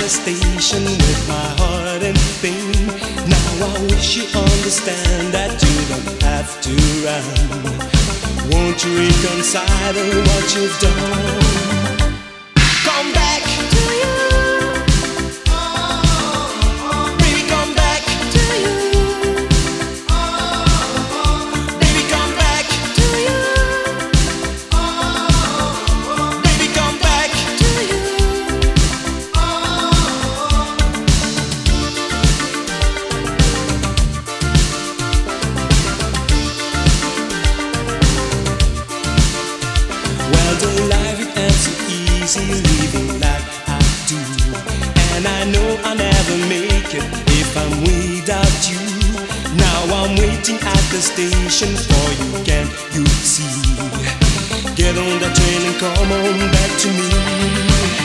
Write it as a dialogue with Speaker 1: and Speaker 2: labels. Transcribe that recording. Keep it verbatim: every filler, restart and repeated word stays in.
Speaker 1: the station with my heart in pain. Now I wish you understand that you don't have to run. Won't you reconcile what you've done? Come back to you. Baby, come back to you. Baby, come back to you. Baby, come back to you. Well, the life it ain't so easy living like I do, and I know I'll never make it if I'm without you. Now I'm waiting at the station for you, can't you see? Get on the train and come on back to me.